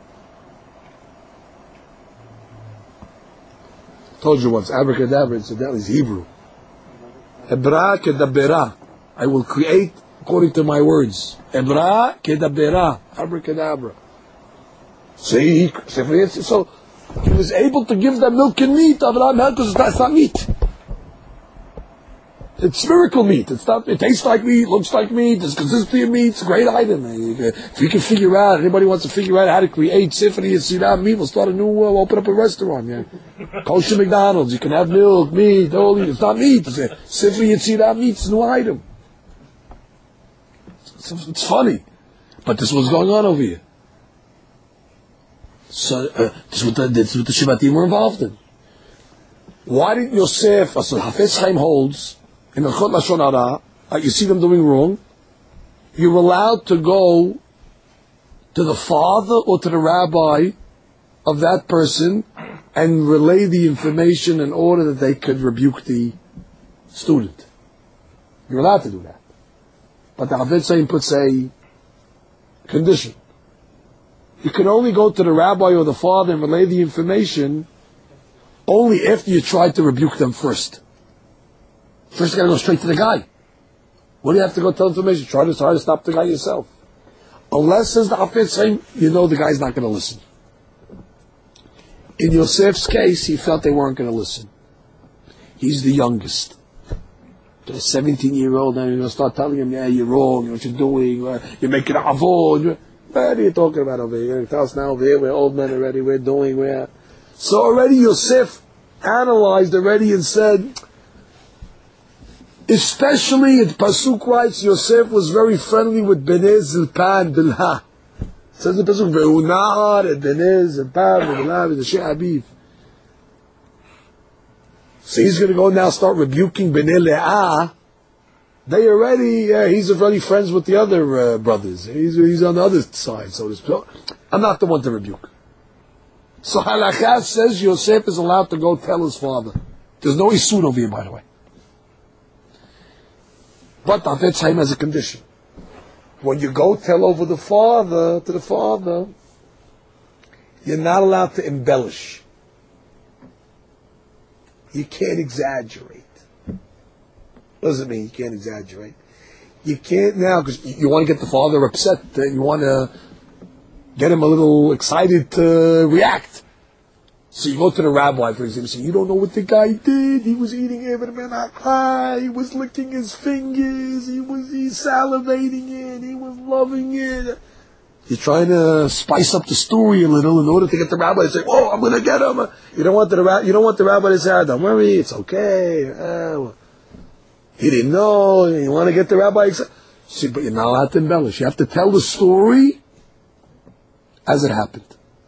Told you once, abracadabra, incidentally, is Hebrew. Ebra kedabera. I will create according to my words. Ebra kedabera. Abracadabra. So he, so he was able to give them milk and meat. Abraham had because it's not meat. It's miracle meat. It's not. It tastes like meat, looks like meat, it's consistency of meat. It's a great item. If you can figure out, anybody wants to figure out how to create Sefer Yetzirah meat, we'll start a new. Uh, we'll open up a restaurant. Yeah, kosher McDonald's. You can have milk, meat, all these. It's not meat. It's a Sefer Yetzirah meat. It's a new item. It's, it's funny, but this was going on over here. So uh, this is what the, this is what the Shevatim were involved in. Why did Yosef, as Hafez Chaim holds, in the Chot Lashon Hara, uh, you see them doing wrong, you're allowed to go to the father or to the rabbi of that person and relay the information in order that they could rebuke the student. You're allowed to do that. But the Hafez Chaim puts a condition. You can only go to the rabbi or the father and relay the information only after you try to rebuke them first. First you gotta go straight to the guy. What do you have to go tell information? Try to try to stop the guy yourself. Unless, says the Hafez saying, you know the guy's not going to listen. In Yosef's case, he felt they weren't going to listen. He's the youngest. The seventeen-year-old, and you're going to start telling him, yeah, you're wrong, you know what you're doing, uh, you're making an avod. What are you talking about over here? You're going to tell us now over here, we're old men already, we're doing, we're... So already Yosef analyzed already and said, especially, the Pasuk writes, Yosef was very friendly with Bnei Zilpah and Bilhah. It says the Pasuk, Ve'unar and Bnei Zilpah and Bilhah and the Sheh Abiv. So he's going to go now start rebuking Bnei Le'ah. They already, uh, he's already friends with the other uh, brothers. He's, he's on the other side, so to speak. I'm not the one to rebuke. So Halakha says Yosef is allowed to go tell his father. There's no Isur over here, by the way. But Hafez Chaim has a condition. When you go tell over the father, to the father, you're not allowed to embellish. You can't exaggerate. What does it mean, you can't exaggerate? You can't now, because you want to get the father upset, you want to get him a little excited to react. So you go to the rabbi, for example, and say, you don't know what the guy did. He was eating Evan Ben Achai. He was licking his fingers. He was he salivating it. He was loving it. You're trying to spice up the story a little in order to get the rabbi to say, "Whoa, I'm going to get him." You don't want the you don't want the rabbi to say, oh, "Don't worry, it's okay." Uh, he didn't know. You want to get the rabbi excited. See, but you're not allowed to embellish. You have to tell the story as it happened.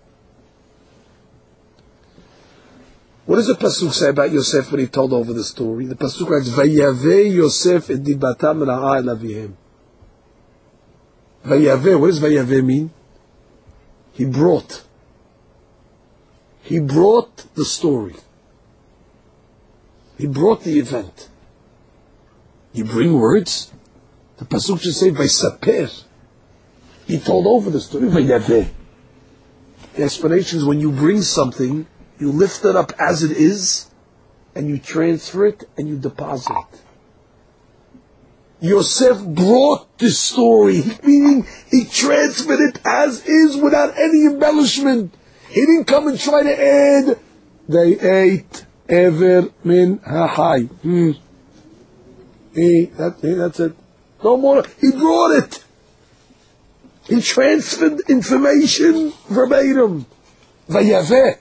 What does the Pasuk say about Yosef when he told over the story? The Pasuk writes, Vayaveh Yosef et dibatam ra'a el avihim. Vayaveh, what does Vayaveh mean? He brought. He brought the story. He brought the event. You bring words. The Pasuk should say, Vaysaper. He told over the story, Vayaveh. The explanation is when you bring something, you lift it up as it is, and you transfer it, and you deposit it. Yosef brought this story, meaning he transferred it as is without any embellishment. He didn't come and try to add, they ate ever min ha'chai. Hmm. He, that, he, that's it. No more. He brought it. He transferred information verbatim. Vayaveh.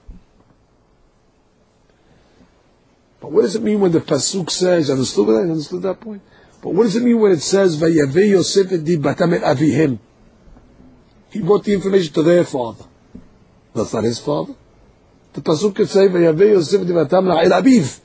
But what does it mean when the Pasuk says, understood that? Understood that point? But what does it mean when it says, Vayaveh Yosef et dibatam et avihim? He brought the information to their father. That's not his father. The Pasuk could say, Vayaveh Yosef et dibatam la'el abiv.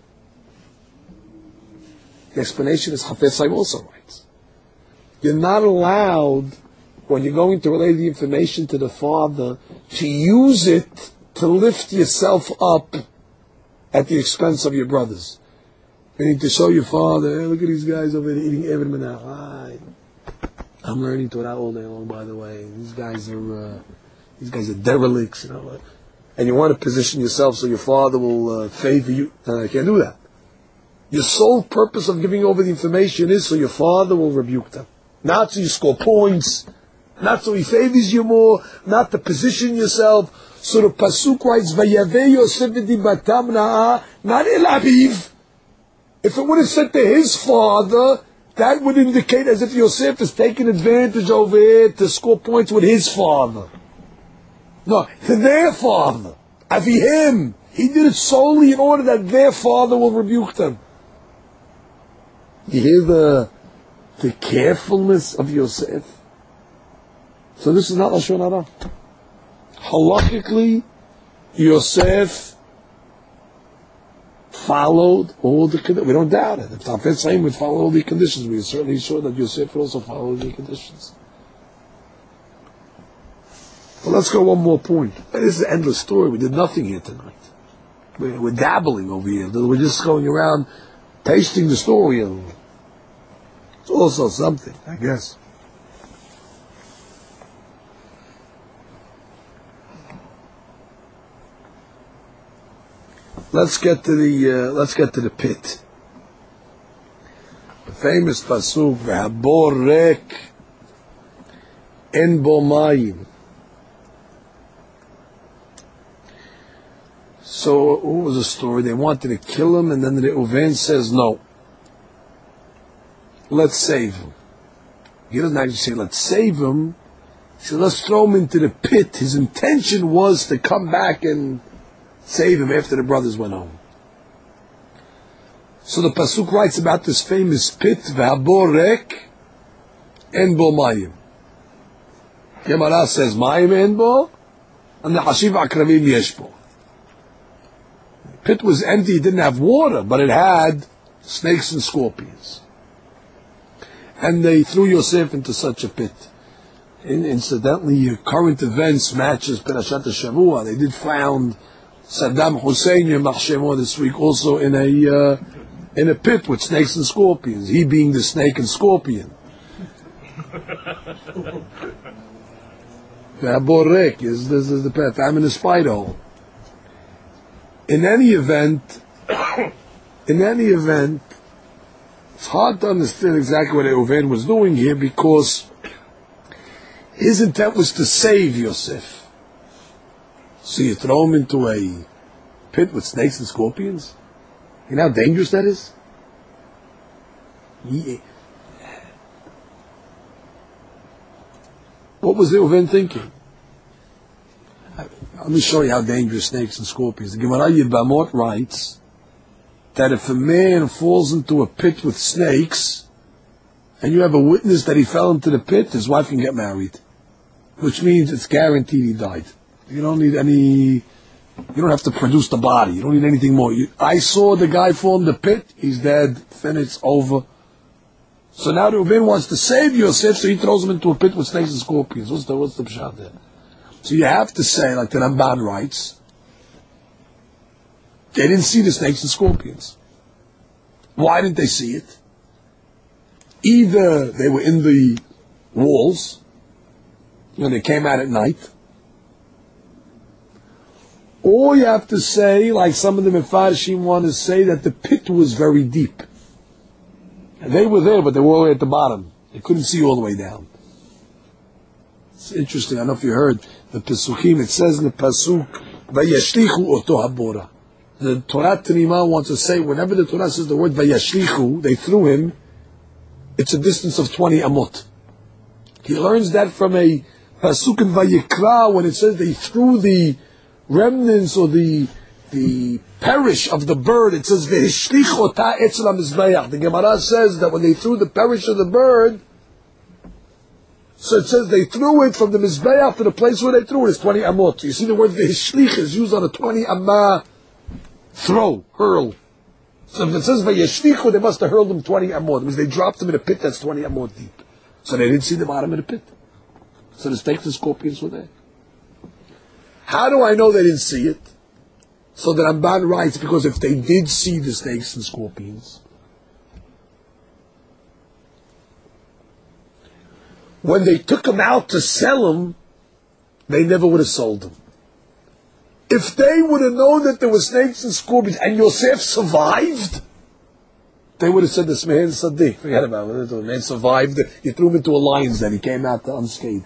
The explanation is Hafez Chaim also writes. You're not allowed, when you're going to relay the information to the father, to use it to lift yourself up at the expense of your brothers. Meaning to show your father, hey, look at these guys over there eating Evan Menach. I'm learning Torah all day long, by the way. These guys are, uh, these guys are derelicts, you know. And you want to position yourself so your father will uh, favor you. No, I can't do that. Your sole purpose of giving over the information is so your father will rebuke them. Not so you score points, not so he favors you more, not to position yourself. So the Pasuk writes, Vayaveh Yosef dibatam ra'a, not el aviv. If it would have said to his father, that would indicate as if Yosef is taking advantage over here to score points with his father. No, to their father. Avihim. He did it solely in order that their father will rebuke them. You hear the, the carefulness of Yosef? So this is not Lashon Hara. Halachically, Yosef followed all the conditions. We don't doubt it. If Hafez Chaim would follow all the conditions, we are certainly sure that Yosef would also follow the conditions. But let's go one more point. This is an endless story. We did nothing here tonight. We're, we're dabbling over here. We're just going around tasting the story. It's also something, I guess. let's get to the uh, let's get to the pit. The famous pasuk v'habor rek en bo mayim. So what was the story? They wanted to kill him, and then the Reuven says no. Let's save him. He doesn't actually say let's save him. He said let's throw him into the pit. His intention was to come back and save him after the brothers went home. So the pasuk writes about this famous pit, v'habor rek en bo mayim. Gemara says mayim en bo, and the hashiv akravim yesh bo. The pit was empty; it didn't have water, but it had snakes and scorpions. And they threw Yosef into such a pit. In, incidentally, current events matches Parashat Shavua. They did found Saddam Hussein Yemach Shemo this week also in a uh, in a pit with snakes and scorpions. He being the snake and scorpion. Borek is this is the pit. I'm in a spider hole. In any event, in any event, it's hard to understand exactly what Reuven was doing here because his intent was to save Yosef. So you throw him into a pit with snakes and scorpions? You know how dangerous that is? He, what was Reuven thinking? Let me show you how dangerous snakes and scorpions. The Gemara Yibamot writes that if a man falls into a pit with snakes, and you have a witness that he fell into the pit, his wife can get married. Which means it's guaranteed he died. You don't need any, you don't have to produce the body. You don't need anything more. You, I saw the guy fall in the pit, he's dead, finished, over. So now Reuven wants to save Yosef, so he throws him into a pit with snakes and scorpions. What's the, what's the pshat there? So you have to say, like the Ramban writes, they didn't see the snakes and scorpions. Why didn't they see it? Either they were in the walls when they came out at night, or you have to say, like some of the Mefarshim want to say, that the pit was very deep. And they were there, but they were all the way at the bottom. They couldn't see all the way down. It's interesting. I don't know if you heard the Pesukim. It says in the Pasuk, "Vayashlichu oto habora." The Torah Tanima wants to say, whenever the Torah says the word Vayashlichu, they threw him, it's a distance of twenty amot. He learns that from a Pasuk in Vayikra, when it says they threw the remnants or the the perish of the bird. It says Vayashlich ota etzel hamizbeach. The Gemara says that when they threw the perish of the bird, so it says they threw it from the mizbeach to the place where they threw it is twenty amot. So you see the word Vayashlich is used on a twenty amma throw, hurl. So if it says Vayashlichu, they must have hurled them twenty amot. It means they dropped them in a pit that's twenty amot deep. So they didn't see the bottom of the pit. So the snakes and scorpions were there. How do I know they didn't see it? So the Ramban writes, because if they did see the snakes and scorpions, when they took them out to sell them, they never would have sold them. If they would have known that there were snakes and scorpions and Yosef survived, they would have said, this man's Sadiq. Forget about it. The man survived. You threw him into a lion's den. He came out unscathed.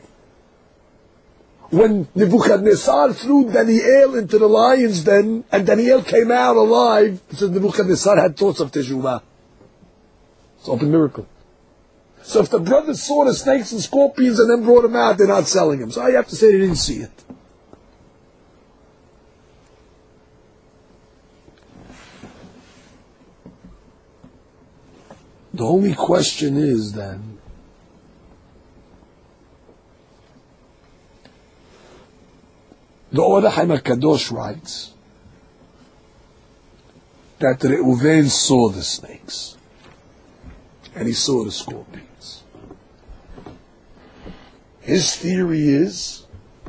When Nebuchadnezzar threw Daniel into the lion's den and Daniel came out alive, it says Nebuchadnezzar had thoughts of Teshuvah. It's an open miracle. So if the brothers saw the snakes and scorpions and then brought them out, they're not selling them. So I have to say they didn't see it. The only question is then, the Orah HaKadosh writes that Reuven saw the snakes and he saw the scorpions. His theory is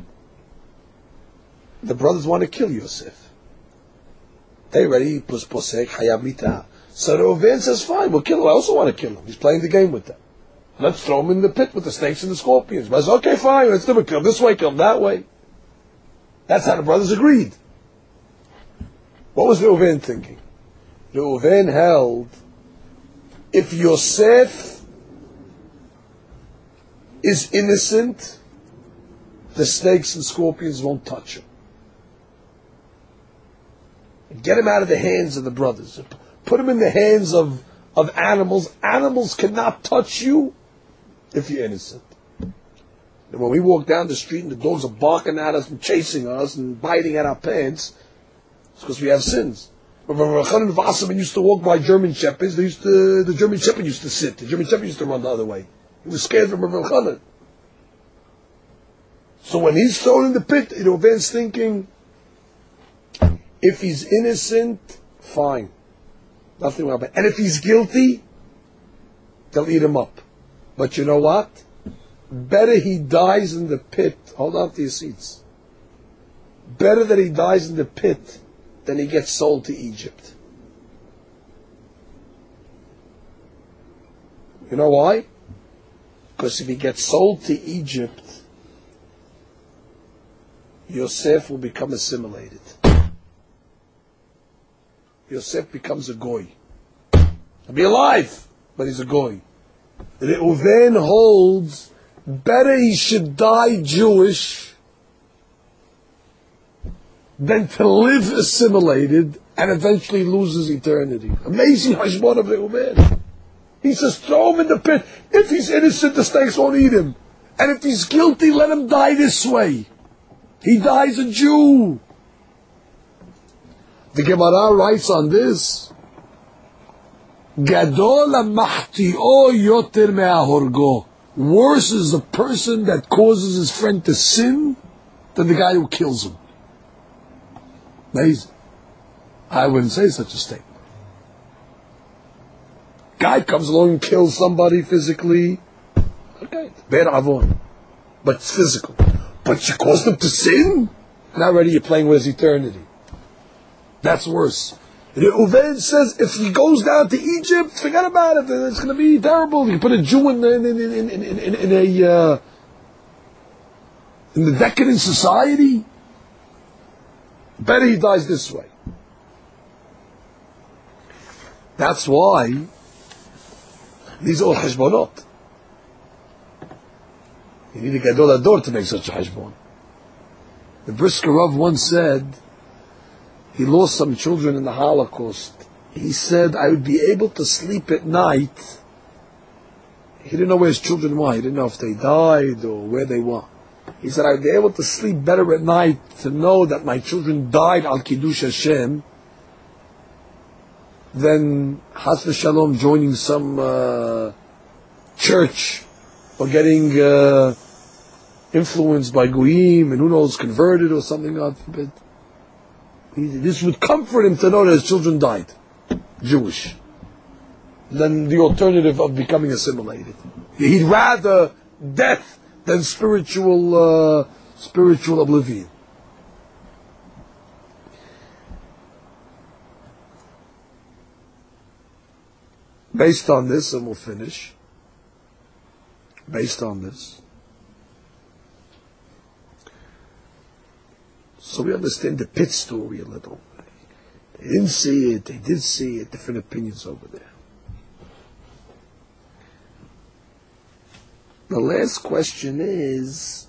the brothers want to kill Yosef. They ready, pus posek hayav mitah. So Reuven says, fine, we'll kill him. I also want to kill him. He's playing the game with them. Let's throw him in the pit with the snakes and the scorpions. But I said, okay, fine, let's never kill him this way, kill him that way. That's how the brothers agreed. What was Reuven thinking? Reuven held, if Yosef is innocent, the snakes and scorpions won't touch him. Get him out of the hands of the brothers. Put him in the hands of, of animals. Animals cannot touch you if you're innocent. And when we walk down the street and the dogs are barking at us and chasing us and biting at our pants, it's because we have sins. When Rav Chanan Wasserman used to walk by German shepherds, they used to, the German shepherd used to sit. The German shepherd used to run the other way. He was scared from Rav Chanan. So when he's thrown in the pit, Reuven's thinking, if he's innocent, fine. Nothing wrong about it. And if he's guilty, they'll eat him up. But you know what? Better he dies in the pit. Hold on to your seats. Better that he dies in the pit than he gets sold to Egypt. You know why? Because if he gets sold to Egypt, Yosef will become assimilated. Yosef becomes a goy. He'll be alive, but he's a goy. Reuven holds better he should die Jewish than to live assimilated and eventually lose his eternity. Amazing hashbon of Reuven. He says, throw him in the pit. If he's innocent, the snakes won't eat him. And if he's guilty, let him die this way. He dies a Jew. The Gemara writes on this, Gadol ha-mahti'o yoter me'ahorgo. Worse is the person that causes his friend to sin than the guy who kills him. Amazing. I wouldn't say such a statement. Guy comes along and kills somebody physically. Okay, bad avon. But it's physical. But you caused him to sin? And already you're playing with his eternity. That's worse. Reuven says, if he goes down to Egypt, forget about it. It's going to be terrible. You put a Jew in, in, in, in, in, in, in a uh, in the decadent society. Better he dies this way. That's why these are all hashbonot. You need a gadol ador to make such a hashbon. The Brisker Rav once said, he lost some children in the Holocaust. He said, I would be able to sleep at night. He didn't know where his children were. He didn't know if they died or where they were. He said, I would be able to sleep better at night to know that my children died al Kiddush Hashem than Chas v'Shalom joining some uh, church or getting uh, influenced by Goyim and who knows, converted or something, God forbid. This would comfort him to know that his children died Jewish than the alternative of becoming assimilated. He'd rather death than spiritual uh, spiritual oblivion. Based on this, and we'll finish. Based on this, so we understand the pit story a little. They didn't see it, they did see it, different opinions over there. The last question is,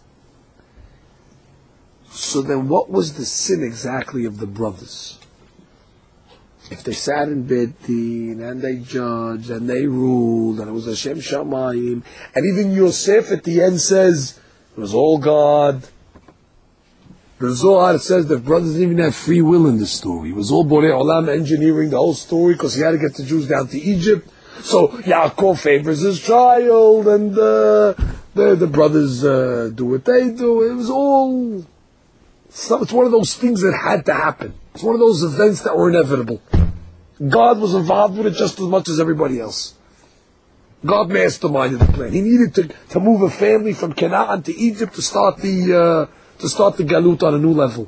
so then what was the sin exactly of the brothers? If they sat in Beit Din, and they judged, and they ruled, and it was Hashem Shamayim, and even Yosef at the end says, it was all God. The Zohar says that brothers didn't even have free will in this story. It was all Borei Olam engineering the whole story because he had to get the Jews down to Egypt. So Yaakov favors his child, and uh, the the brothers uh, do what they do. It was all. So it's one of those things that had to happen. It's one of those events that were inevitable. God was involved with it just as much as everybody else. God masterminded the plan. He needed to, to move a family from Canaan to Egypt to start the uh, to start the galut on a new level.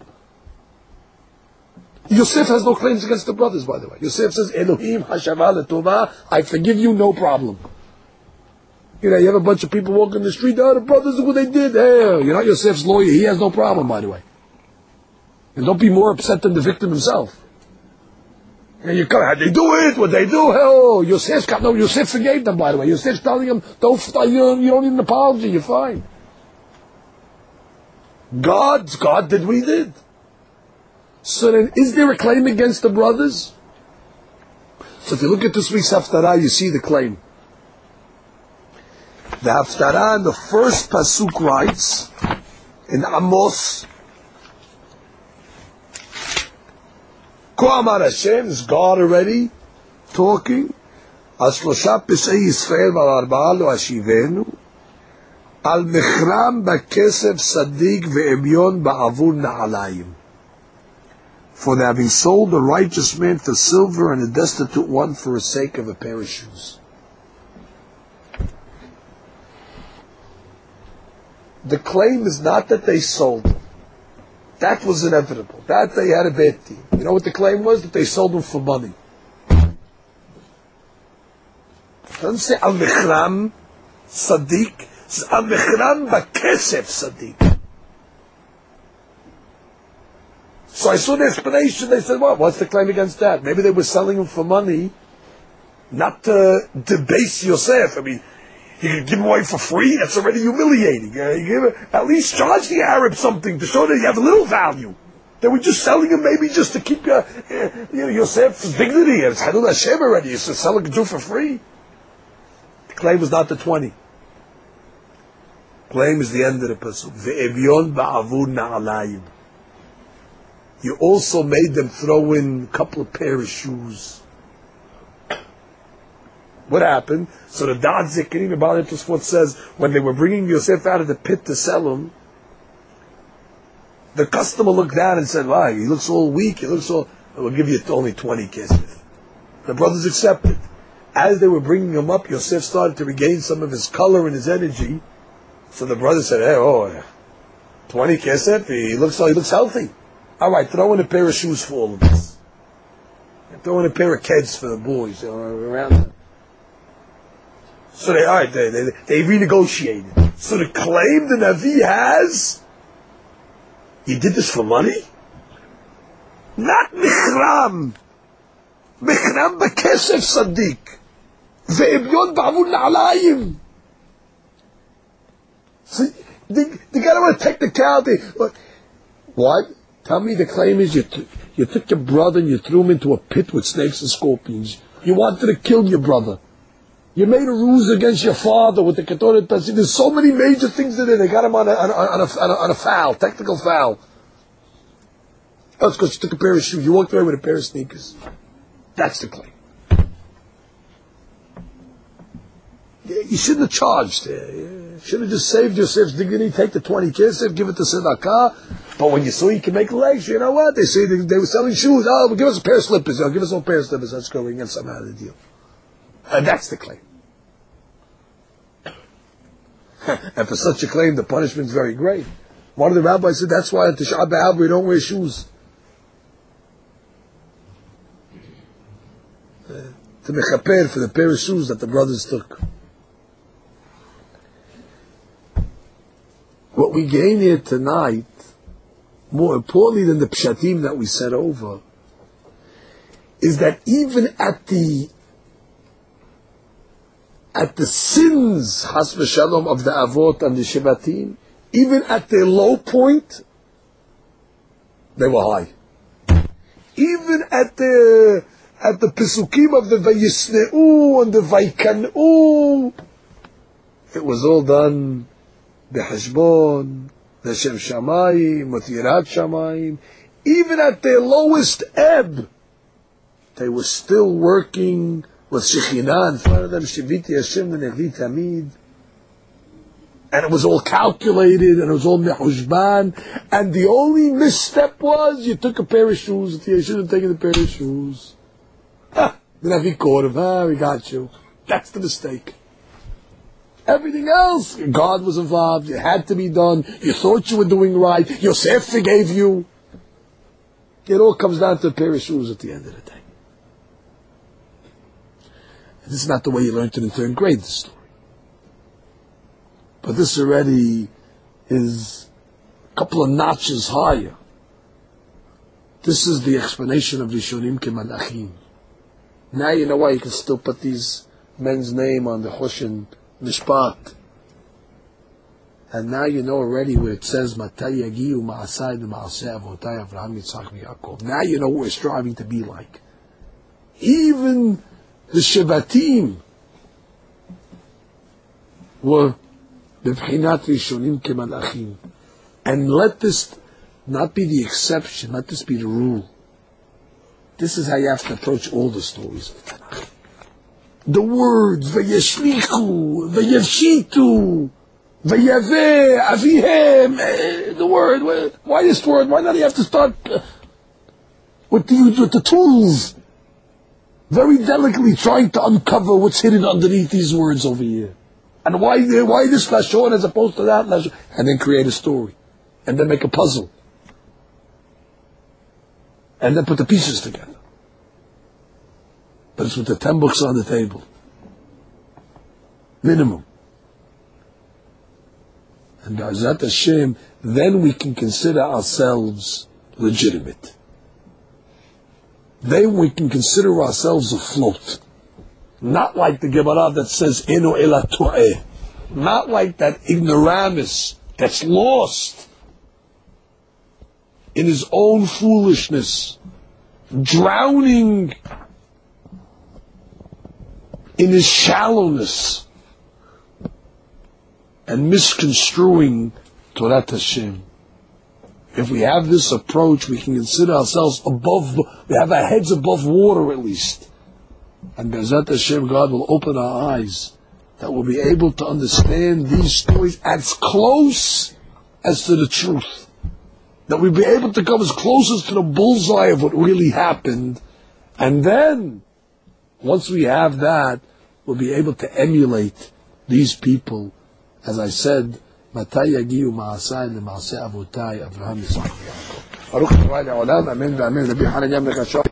Yosef has no claims against the brothers, by the way. Yosef says, Elohim hashava letovah, I forgive you, no problem. You know, you have a bunch of people walking the street, oh, the brothers, look what they did. Hey, you're not Yosef's lawyer, he has no problem, by the way. And don't be more upset than the victim himself. And you come, how'd they do it? What they do? Oh, Yosef got no. Yosef forgave them, by the way. Yosef's telling him, don't, you, you don't need an apology. You're fine. God, God did what He did. So then, is there a claim against the brothers? So if you look at this week's Haftarah, you see the claim. The Haftarah in the first pasuk writes in Amos, Ko Amar Hashem, is God already talking? Al shlosha pesei Yisrael val arba'a lo ashivenu al mechram bakesef sadik ve'emyon ba'avur na'alayim. For they having sold a righteous man for silver and a destitute one for the sake of a pair of shoes. The claim is not that they sold them. That was inevitable. That they had a bad team. You know what the claim was? That they sold them for money. It doesn't say al-Mechram Sadiq. It says al-Mechram Bakesef Sadiq. So I saw the explanation. They said, well, what's the claim against that? Maybe they were selling him for money, not to debase Yosef. I mean, you can give him away for free? That's already humiliating. Uh, you give, at least charge the Arab something to show that you have a little value. They were just selling him maybe just to keep uh, uh, you know, Yosef's dignity. It's Halul Hashem already. You should sell a Jew for free. The claim was not the twenty. The claim is the end of the pasuk. Ve'evyon ba'avur na'alayim. You also made them throw in a couple of pair of shoes. What happened? So the Dad Zikrim about Tosfot says, when they were bringing Yosef out of the pit to sell him, the customer looked down and said, wow, he looks all weak, he looks all, we'll give you only twenty kesef. The brothers accepted. As they were bringing him up, Yosef started to regain some of his color and his energy. So the brothers said, hey, oh, twenty kesef, he looks, he looks healthy. All right, throw in a pair of shoes for all of us. Throw in a pair of kids for the boys, you know, around them. So they, all right, they, they, they renegotiated. So the claim the Navi has, you did this for money? Not Michram. Michram Bakesef Sadiq. Ve'ebyon ba'avur na'alayim. So they, they got to have a technicality. What? Tell me the claim is you, t- you took your brother and you threw him into a pit with snakes and scorpions. You wanted to kill your brother. You made a ruse against your father with the Ketoret Pesach. There's so many major things in it. They got him on a, on a, on a, on a, on a foul, technical foul. Oh, it's because you took a pair of shoes. You walked away with a pair of sneakers. That's the claim. You shouldn't have charged. You should have just saved Yosef's dignity, take the twenty kesef, give it to Tzedakah. But when you saw you can make legs, you know what? They say they, they were selling shoes. Oh, well, give us a pair of slippers. Oh, give us all a pair of slippers. Let's go. We can get some out of the deal. And that's the claim. And for such a claim, the punishment is very great. One of the rabbis said, that's why at the Tisha B'Av we don't wear shoes. Uh, to mechaper for the pair of shoes that the brothers took. What we gain here tonight, more importantly than the pshatim that we said over, is that even at the at the sins, has v'shalom, of the avot and the shevatim, even at their low point, they were high. Even at the at the pesukim of the vayisneu and the vaikanu, it was all done b'hashbon, l'shem shamayim, with yirat shamayim. Even at their lowest ebb, they were still working with Shekhinah in front of them, Shiviti Hashem v'nevi tamid. And it was all calculated, and it was all mehushban, and the only misstep was, you took a pair of shoes, you should have taken a pair of shoes. Ah, the Navi caught him, ah, we got you. That's the mistake. Everything else, God was involved, it had to be done, you thought you were doing right, Yosef forgave you. It all comes down to a pair of shoes at the end of the day. This is not the way you learned it in third grade, this story. But this already is a couple of notches higher. This is the explanation of Rishonim Kemalachim. Now you know why you can still put these men's name on the Choshen Mishpat. And now you know already where it says Matai Yagiu Ma'asai Ma'asei Avotai Avraham Yitzchak Yaakov. Now you know what we're striving to be like. Even the Shevatim were Bebchinat Rishonim Kemalachim. And let this not be the exception, let this be the rule. This is how you have to approach all the stories of the Tanakh. The words, Vayeshlichu, Vayevshitu, Vayaveh, Avihem, the word, why this word? Why not you have to start uh, with, the, with the tools? Very delicately trying to uncover what's hidden underneath these words over here. And why, why this Lashon as opposed to that Lashon? And then create a story. And then make a puzzle. And then put the pieces together. But it's with the ten books on the table. Minimum. And B'ezrat Hashem, then we can consider ourselves legitimate. Then we can consider ourselves afloat. Not like the Gemara that says, Eno ela to'eh. Not like that ignoramus that's lost in his own foolishness, drowning in his shallowness, and misconstruing Torah Hashem. If we have this approach, we can consider ourselves above, we have our heads above water at least. And B'ezrat Hashem, God will open our eyes, that we'll be able to understand these stories as close as to the truth. That we'll be able to come as close as to the bullseye of what really happened. And then, once we have that, we'll be able to emulate these people. As I said, Matai Yagiu Ma'asai Ma'asei Avotai Avraham Yitzchak Yaakov. Baruch Adonai Le'olam, Amen v'Amen. Rabbi Hanan Yam Lechashoch.